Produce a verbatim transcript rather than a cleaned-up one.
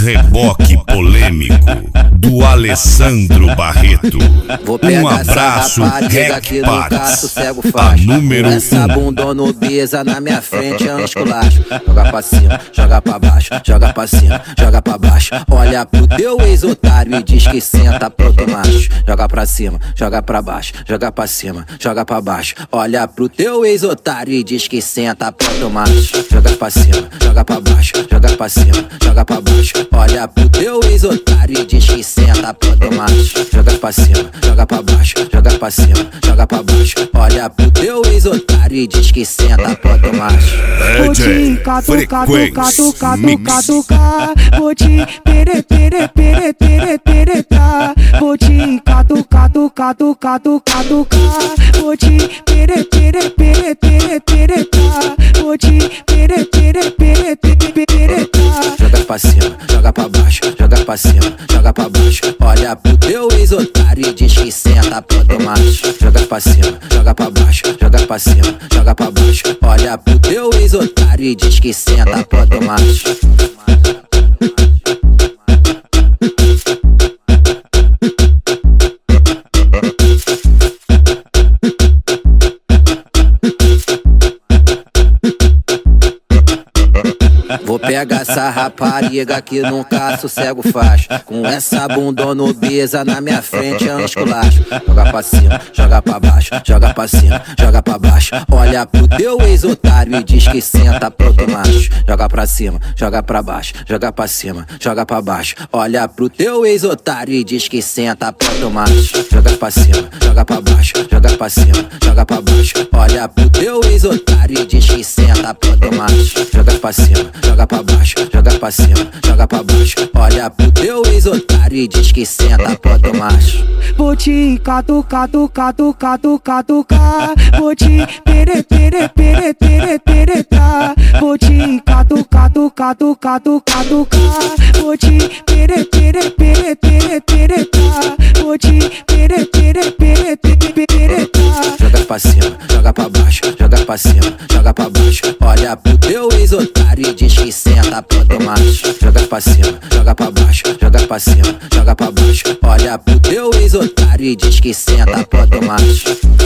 reboque polêmico do Alessandro Barreto. Um abraço, Recpax, a número essa bundona obesa na minha frente é um esculacho. Joga pra cima, joga pra baixo, joga pra cima, joga pra baixo. Olha pro teu ex-otário e diz que senta pronto macho. Joga pra cima, joga pra baixo, joga pra cima, joga pra baixo. Olha pro teu ex-otário e diz que senta pronto macho. Joga pra cima, joga pra baixo, joga pra cima, joga pra baixo. Olha pro teu ex-otário e diz que senta pronto macho. Joga pra cima, joga pra baixo, joga pra cima, joga pra baixo. Olha pro teu ex-otário e diz que senta pronto macho. Vou te catucar, catucar, catucar, catucar. Vou te pere, pere, pere, pere, peretrar. Vou te catucar, catucar, catucar, catucar. Vou te pere, pere, pere, pere, peretrar. Vou te pere, pere, pere, pere, peretrar. Joga pra cima, joga pra baixo, joga pra cima, joga pra baixo. Olha pro teu ex-otário e diz que senta pronto macho. Joga pra cima, joga pra baixo, joga pra cima, joga pra baixo. Olha pro teu ex-otário e diz que senta pronto macho. Vou pegar essa rapariga que nunca sossego faz. Com essa bundona obesa na minha frente é um esculacho. Joga pra cima, joga pra baixo, joga pra cima, joga pra baixo. Olha pro teu ex-otário e diz que senta pronto macho. Joga pra cima, joga pra baixo, joga pra cima, joga pra baixo. Olha pro teu ex-otário e diz que senta pronto macho. Joga pra cima, joga pra baixo, joga pra cima, joga pra baixo. Olha pro teu ex-otário e diz que senta pronto macho. Joga pra cima, joga pra baixo, joga pra cima, joga pra baixo. Olha pro teu ex-otário e diz que senta pronto macho. Vou te catucar, catucar, catucar, catucar. Vou te pere, pere, pere, pere, peretrar. Vou te catucar, catucar, catucar, catucar. Vou te pere, pere, pere, pere, peretrar. Vou te pere, pere, pere, pere, peretrar. Joga pra cima, joga pra baixo, joga pra cima, joga pra baixo. Olha pro teu ex-otário e diz que senta pronto macho. Joga pra cima, joga pra baixo, joga pra cima, joga pra baixo. Olha pro teu ex-otário e diz que senta pronto macho.